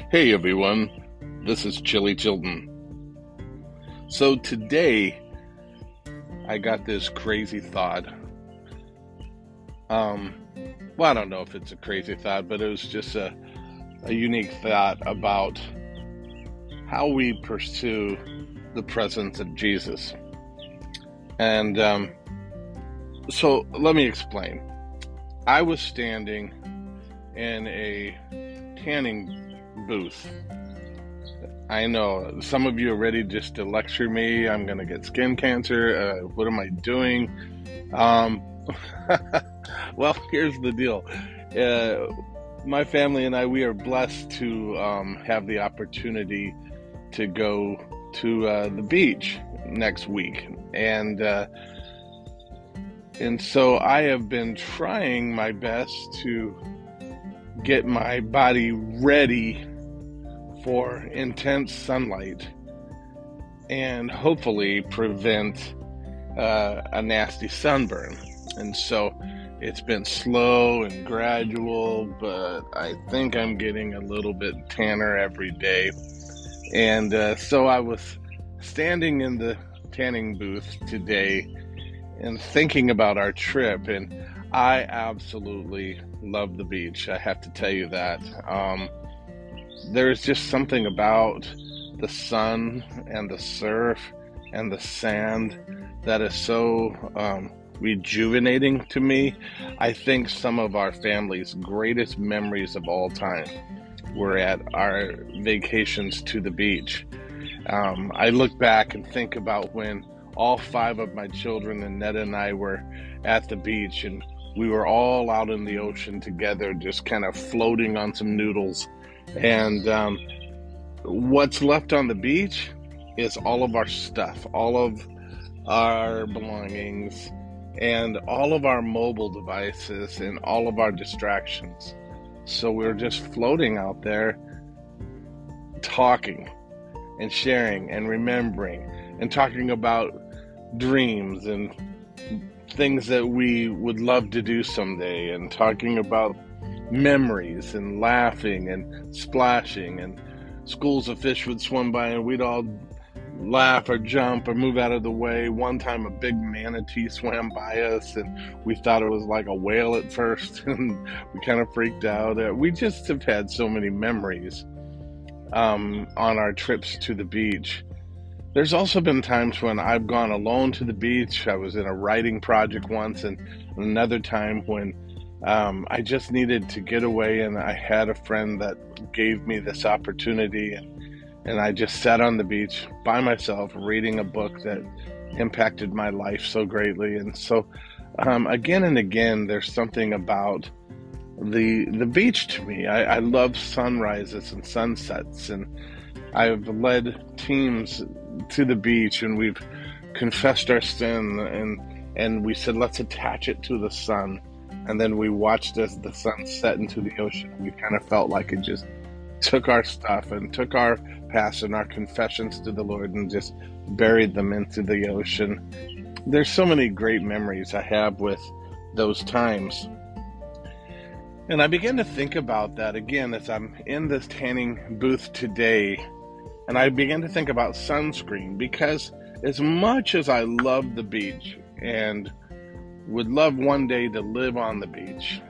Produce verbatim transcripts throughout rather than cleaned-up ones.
Hey everyone, this is Chili Chilton. So today I got this crazy thought. Um, well, I don't know if it's a crazy thought, but it was just a, a unique thought about how we pursue the presence of Jesus. And um, so let me explain. I was standing in a tanning booth. I know some of you are ready just to lecture me. I'm going to get skin cancer. Uh, what am I doing? Um, well, here's the deal. Uh, my family and I, we are blessed to um, have the opportunity to go to uh, the beach next week. And uh, and so I have been trying my best to get my body ready for intense sunlight and hopefully prevent uh, a nasty sunburn. And so it's been slow and gradual, but I think I'm getting a little bit tanner every day. And uh, so I was standing in the tanning booth today and thinking about our trip, and I absolutely love the beach. I have to tell you that. Um, there's just something about the sun and the surf and the sand that is so um, rejuvenating to me. I think some of our family's greatest memories of all time were at our vacations to the beach. Um, I look back and think about when all five of my children and Ned and I were at the beach, and we were all out in the ocean together, just kind of floating on some noodles. And um, what's left on the beach is all of our stuff, all of our belongings, and all of our mobile devices, and all of our distractions. So we're just floating out there, talking and sharing and remembering and talking about dreams and things that we would love to do someday, and talking about memories and laughing and splashing, and schools of fish would swim by and we'd all laugh or jump or move out of the way. One time a big manatee swam by us and we thought it was like a whale at first and we kind of freaked out. Uh, we just have had so many memories um, on our trips to the beach. There's also been times when I've gone alone to the beach. I was in a writing project once, and another time when um, I just needed to get away, and I had a friend that gave me this opportunity, and, and I just sat on the beach by myself reading a book that impacted my life so greatly. And so um, again and again, there's something about the the beach to me. I, I love sunrises and sunsets, and I've led teams to the beach, and we've confessed our sin, and and we said, let's attach it to the sun. And then we watched as the sun set into the ocean. We kind of felt like it just took our stuff and took our past and our confessions to the Lord and just buried them into the ocean. There's so many great memories I have with those times. And I began to think about that again as I'm in this tanning booth today. And I began to think about sunscreen, because as much as I love the beach and would love one day to live on the beach,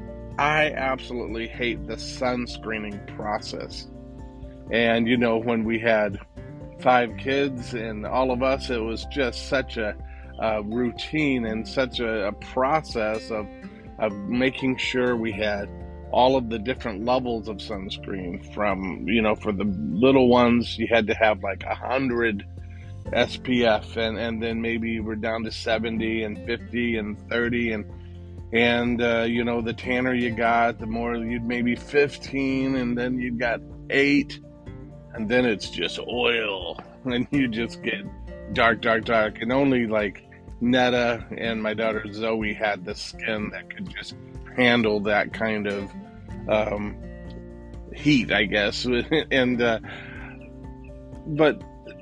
I absolutely hate the sunscreening process. And, you know, when we had five kids and all of us, it was just such a, a routine and such a, a process of, of making sure we had all of the different levels of sunscreen. From, you know, for the little ones, you had to have like a hundred S P F, and, and then maybe we're down to seventy and fifty and thirty, and and uh, you know, the tanner you got, the more you'd maybe fifteen, and then you got eight, and then it's just oil, and you just get dark, dark, dark, and only like Netta and my daughter Zoe had the skin that could just handle that kind of um, heat, I guess. and uh, but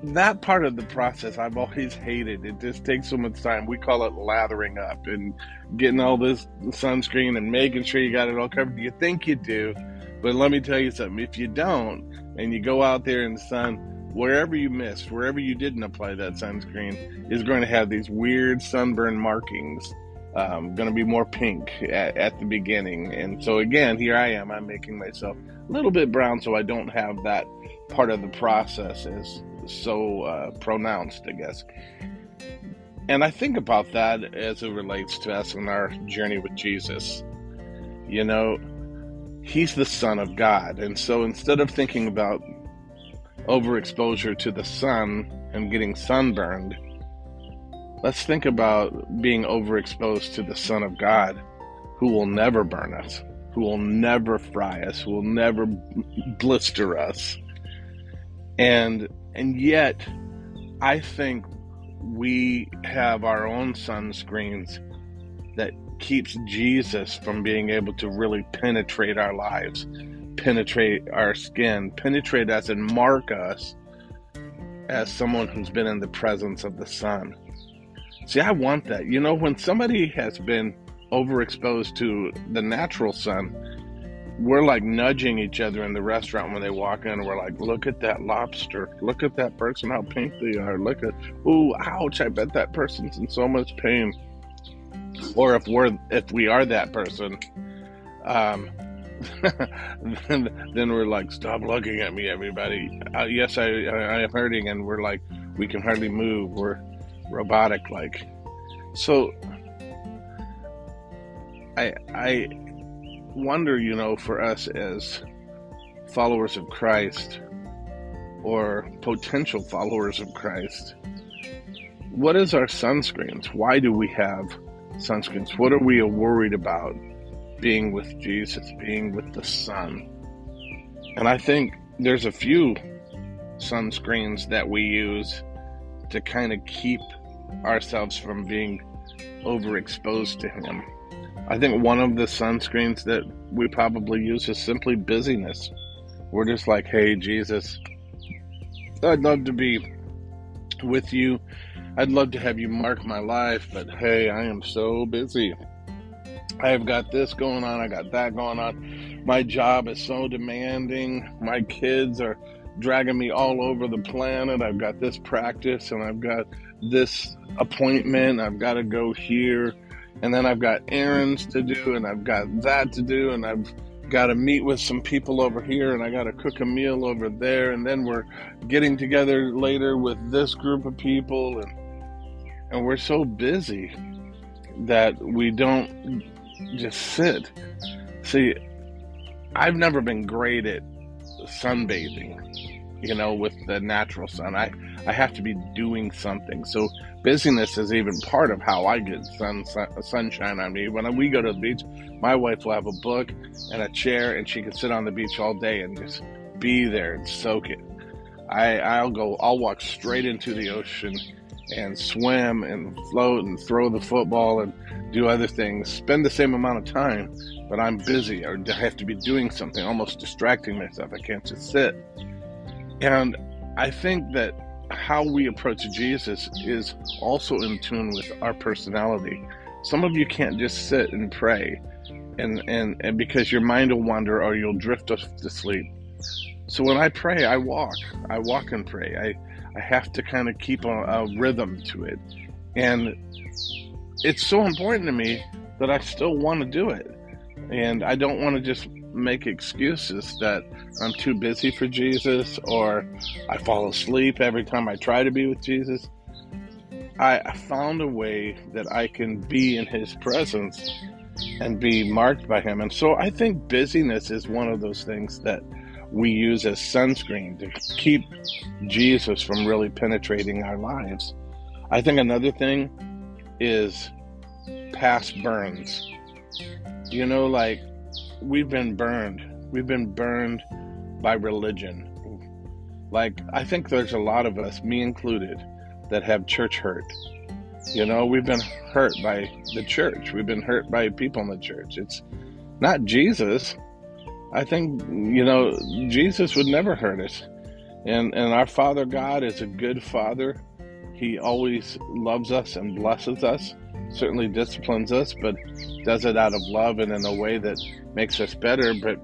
that part of the process I've always hated. It just takes so much time. We call it lathering up and getting all this sunscreen and making sure you got it all covered. You think you do, but let me tell you something. If you don't, and you go out there in the sun, wherever you missed, wherever you didn't apply that sunscreen, is going to have these weird sunburn markings. Um, going to be more pink at, at the beginning. And so again, here I am. I'm making myself a little bit brown so I don't have that part of the process as so uh, pronounced, I guess. And I think about that as it relates to us in our journey with Jesus. You know, he's the Son of God. And so instead of thinking about overexposure to the sun and getting sunburned, let's think about being overexposed to the Son of God, who will never burn us, who will never fry us, who will never blister us. And and yet, I think we have our own sunscreens that keeps Jesus from being able to really penetrate our lives, penetrate our skin, penetrate us and mark us as someone who's been in the presence of the sun. See, I want that. You know, when somebody has been overexposed to the natural sun, we're like nudging each other in the restaurant when they walk in. We're like, look at that lobster. Look at that person, how pink they are. Look at, ooh, ouch, I bet that person's in so much pain. Or if we're, if we are that person, um, then, then we're like, stop looking at me, everybody. Uh, yes, I, I, I am hurting. And we're like, we can hardly move. We're robotic like. So I I wonder, you know, for us as followers of Christ or potential followers of Christ, what is our sunscreens? Why do we have sunscreens? What are we worried about being with Jesus, being with the sun? And I think there's a few sunscreens that we use to kind of keep ourselves from being overexposed to him. I think one of the sunscreens that we probably use is simply busyness. We're just like, hey, Jesus, I'd love to be with you. I'd love to have you mark my life, but hey, I am so busy. I've got this going on. I got that going on. My job is so demanding. My kids are dragging me all over the planet. I've got this practice and I've got this appointment. I've got to go here. And then I've got errands to do and I've got that to do. And I've got to meet with some people over here and I got to cook a meal over there. And then we're getting together later with this group of people. And, and we're so busy that we don't just sit. See, I've never been great at sunbathing, you know, with the natural sun. I, I have to be doing something. So busyness is even part of how I get sun, sun sunshine on me. When we go to the beach, my wife will have a book and a chair and she can sit on the beach all day and just be there and soak it. I, I'll go, I'll walk straight into the ocean and swim and float and throw the football and do other things, spend the same amount of time, but I'm busy or I have to be doing something, almost distracting myself. I can't just sit. And I think that how we approach Jesus is also in tune with our personality. Some of you can't just sit and pray and, and, and because your mind will wander or you'll drift off to sleep. So when I pray, I walk. I walk and pray. I, I have to kind of keep a, a rhythm to it. And it's so important to me that I still want to do it. And I don't want to just make excuses that I'm too busy for Jesus or I fall asleep every time I try to be with Jesus. I found a way that I can be in his presence and be marked by him. And so I think busyness is one of those things that we use as sunscreen to keep Jesus from really penetrating our lives. I think another thing is past burns. You know, like we've been burned. We've been burned by religion. Like, I think there's a lot of us, me included, that have church hurt. You know, we've been hurt by the church. We've been hurt by people in the church. It's not Jesus. I think, you know, Jesus would never hurt us. And and our Father God is a good Father. He always loves us and blesses us, certainly disciplines us, but does it out of love and in a way that makes us better. But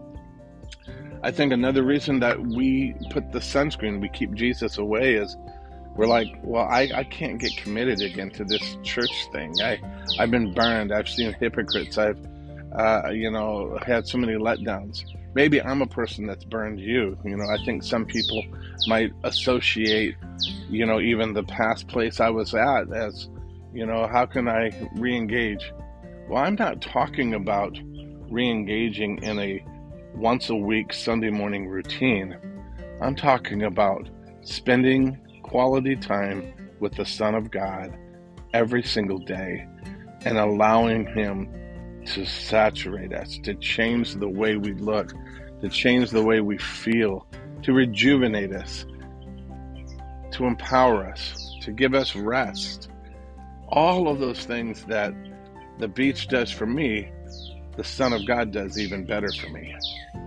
I think another reason that we put the sunscreen, we keep Jesus away, is we're like, well, I, I can't get committed again to this church thing. I, I've been burned. I've seen hypocrites. I've, uh, you know, had so many letdowns. Maybe I'm a person that's burned you. You know, I think some people might associate, you know, even the past place I was at as, you know, how can I re-engage? Well, I'm not talking about re-engaging in a once a week Sunday morning routine. I'm talking about spending quality time with the Son of God every single day and allowing Him to saturate us, to change the way we look, to change the way we feel, to rejuvenate us, to empower us, to give us rest. All of those things that the beach does for me, the Son of God does even better for me.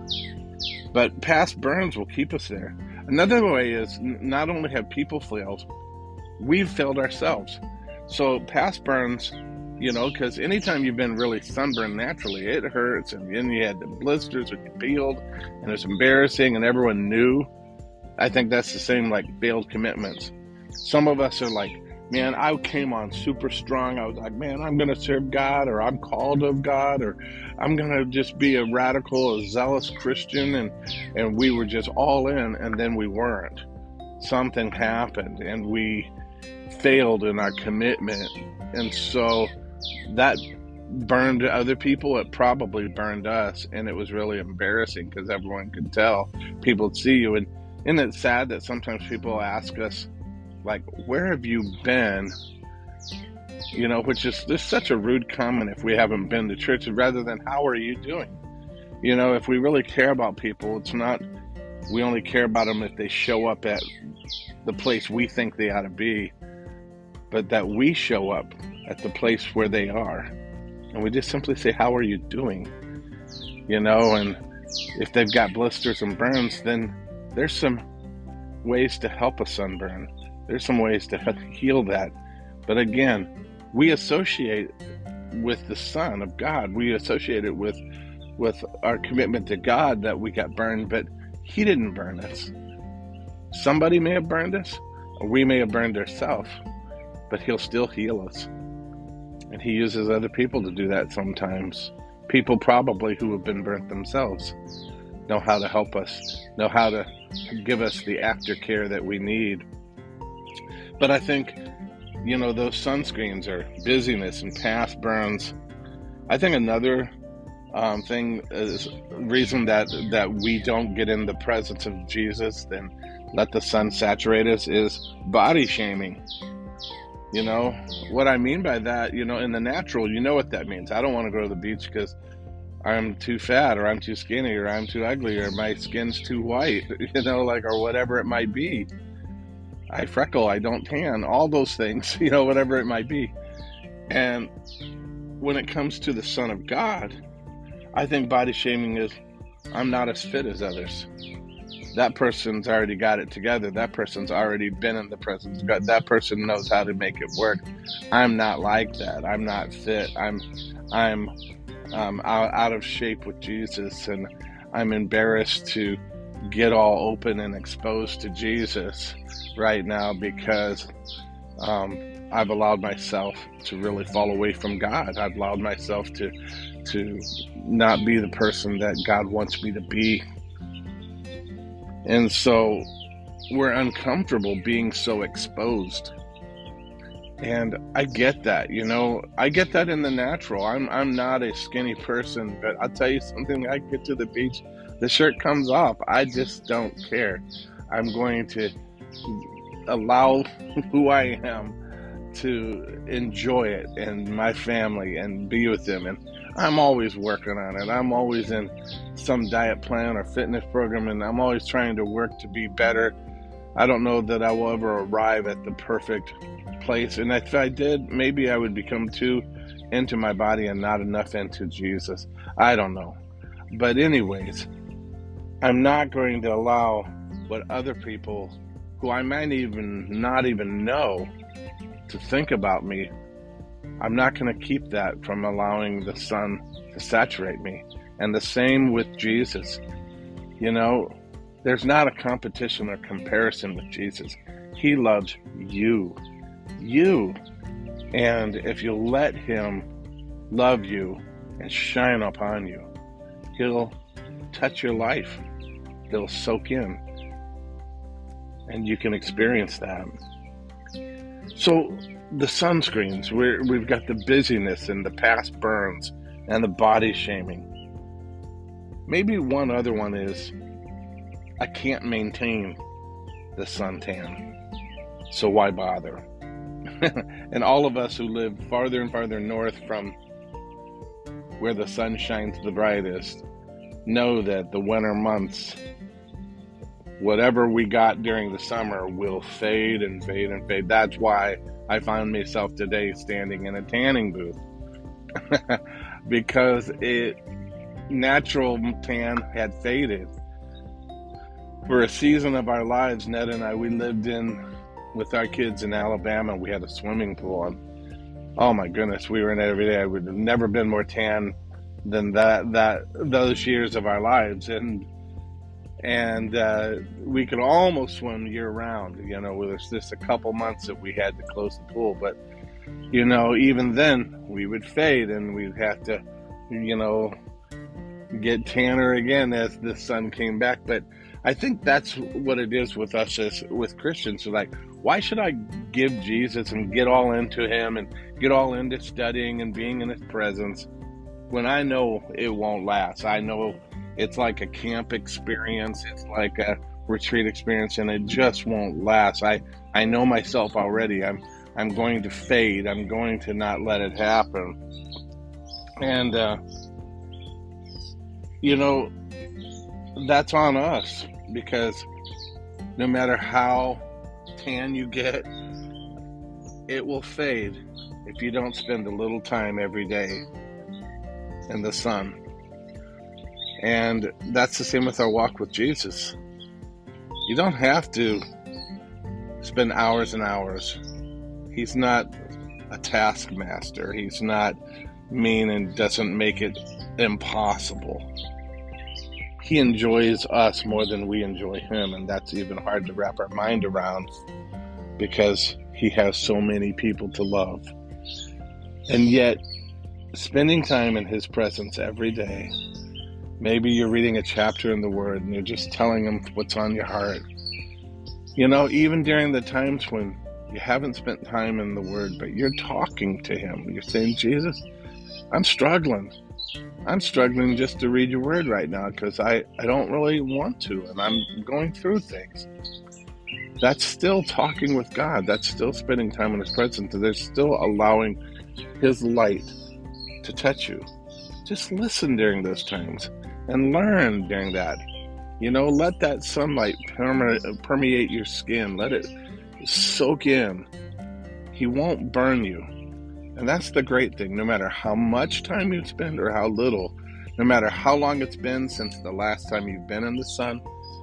But past burns will keep us there. Another way is not only have people failed, we've failed ourselves. So past burns, you know, because anytime you've been really sunburned naturally, it hurts, and then you had the blisters when you peeled, and it's embarrassing, and everyone knew. I think that's the same like failed commitments. Some of us are like, man, I came on super strong. I was like, man, I'm going to serve God, or I'm called of God, or I'm going to just be a radical, a zealous Christian. And, and we were just all in, and then we weren't. Something happened, and we failed in our commitment. And so that burned other people. It probably burned us. And it was really embarrassing because everyone could tell. People would see you. And isn't it sad that sometimes people ask us, like, where have you been? You know, which is there's such a rude comment if we haven't been to church, rather than how are you doing? You know, if we really care about people, it's not we only care about them if they show up at the place we think they ought to be, but that we show up at the place where they are. And we just simply say, how are you doing? You know, and if they've got blisters and burns, then there's some ways to help a sunburn. There's some ways to heal that. But again, we associate with the Son of God. We associate it with, with our commitment to God that we got burned, but He didn't burn us. Somebody may have burned us, or we may have burned ourselves, but He'll still heal us. And He uses other people to do that sometimes. People probably who have been burnt themselves know how to help us, know how to give us the aftercare that we need. But I think, you know, those sunscreens are busyness and past burns. I think another um, thing is reason that that we don't get in the presence of Jesus, then let the sun saturate us, is body shaming. You know, what I mean by that, you know, in the natural, you know what that means. I don't want to go to the beach because I'm too fat, or I'm too skinny, or I'm too ugly, or my skin's too white, you know, like, or whatever it might be. I freckle, I don't tan, all those things, you know, whatever it might be. And when it comes to the Son of God, I think body shaming is, I'm not as fit as others. That person's already got it together. That person's already been in the presence of God. That person knows how to make it work. I'm not like that. I'm not fit. I'm, I'm um, out, out of shape with Jesus, and I'm embarrassed to get all open and exposed to Jesus right now because um, I've allowed myself to really fall away from God. I've allowed myself to to not be the person that God wants me to be. And so we're uncomfortable being so exposed. And I get that, you know, I get that in the natural. I'm I'm not a skinny person, but I'll tell you something, I get to the beach, the shirt comes off. I just don't care. I'm going to allow who I am to enjoy it and my family and be with them. And I'm always working on it. I'm always in some diet plan or fitness program, and I'm always trying to work to be better. I don't know that I will ever arrive at the perfect place. And if I did, maybe I would become too into my body and not enough into Jesus. I don't know. But anyways, I'm not going to allow what other people who I might even not even know to think about me, I'm not going to keep that from allowing the sun to saturate me. And the same with Jesus. You know, there's not a competition or comparison with Jesus. He loves you. You. And if you let him love you and shine upon you, he'll touch your life. He'll soak in. And you can experience that. So the sunscreens, we're, we've got the busyness and the past burns and the body shaming. Maybe one other one is, I can't maintain the suntan, so why bother? And all of us who live farther and farther north from where the sun shines the brightest know that the winter months, whatever we got during the summer will fade and fade and fade. That's why I found myself today standing in a tanning booth because it natural tan had faded. For a season of our lives, Ned and I, we lived in with our kids in Alabama. We had a swimming pool, and oh my goodness, we were in it every day. We'd never been more tan than that that those years of our lives, and and uh, we could almost swim year round. You know, there's just a couple months that we had to close the pool, but you know, even then we would fade, and we'd have to, you know, get tanner again as the sun came back. But I think that's what it is with us as with Christians. So like, why should I give Jesus and get all into him and get all into studying and being in his presence when I know it won't last? I know it's like a camp experience. It's like a retreat experience, and it just won't last. I, I know myself already. I'm, I'm going to fade. I'm going to not let it happen. And, uh, you know, that's on us, because no matter how tan you get, it will fade if you don't spend a little time every day in the sun. And that's the same with our walk with Jesus. You don't have to spend hours and hours. He's not a taskmaster. He's not mean and doesn't make it impossible. He enjoys us more than we enjoy him, and that's even hard to wrap our mind around because he has so many people to love. And yet, spending time in his presence every day, maybe you're reading a chapter in the Word and you're just telling him what's on your heart. You know, even during the times when you haven't spent time in the Word, but you're talking to him, you're saying, Jesus, I'm struggling. I'm struggling just to read your word right now because I, I don't really want to, and I'm going through things. That's still talking with God. That's still spending time in his presence. There's still allowing his light to touch you. Just listen during those times and learn during that. You know, let that sunlight perme- permeate your skin. Let it soak in. He won't burn you. And that's the great thing. No matter how much time you spend or how little, no matter how long it's been since the last time you've been in the sun,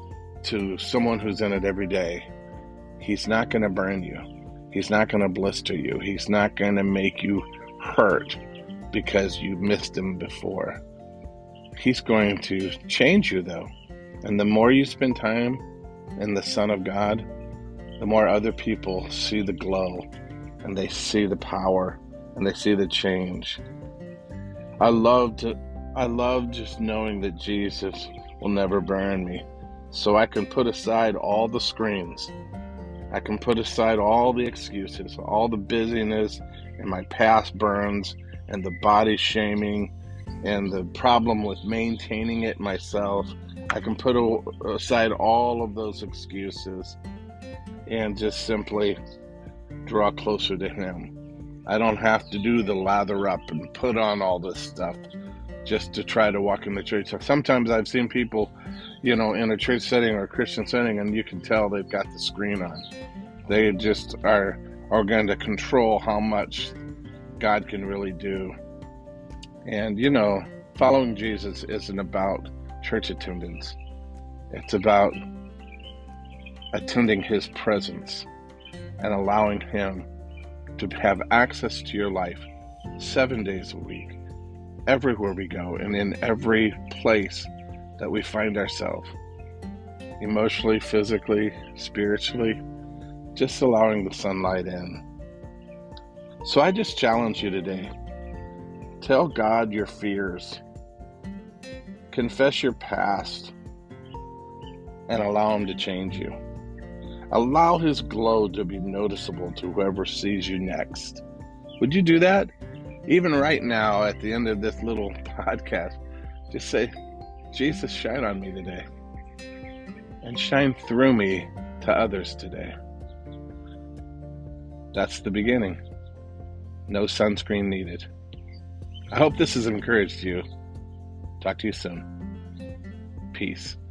to someone who's in it every day, he's not going to burn you. He's not going to blister you. He's not going to make you hurt because you missed him before. He's going to change you, though. And the more you spend time in the Son of God, the more other people see the glow, and they see the power, and they see the change. I love to, I love just knowing that Jesus will never burn me. So I can put aside all the screens. I can put aside all the excuses, all the busyness and my past burns and the body shaming and the problem with maintaining it myself. I can put aside all of those excuses and just simply draw closer to him. I don't have to do the lather up and put on all this stuff just to try to walk in the church. Sometimes I've seen people, you know, in a church setting or a Christian setting, and you can tell they've got the screen on. They just are, are going to control how much God can really do. And, you know, following Jesus isn't about church attendance. It's about attending His presence and allowing Him to have access to your life seven days a week, everywhere we go, and in every place that we find ourselves, emotionally, physically, spiritually, just allowing the sunlight in. So I just challenge you today. Tell God your fears. Confess your past and allow Him to change you. Allow His glow to be noticeable to whoever sees you next. Would you do that? Even right now, at the end of this little podcast, just say, Jesus, shine on me today. And shine through me to others today. That's the beginning. No sunscreen needed. I hope this has encouraged you. Talk to you soon. Peace.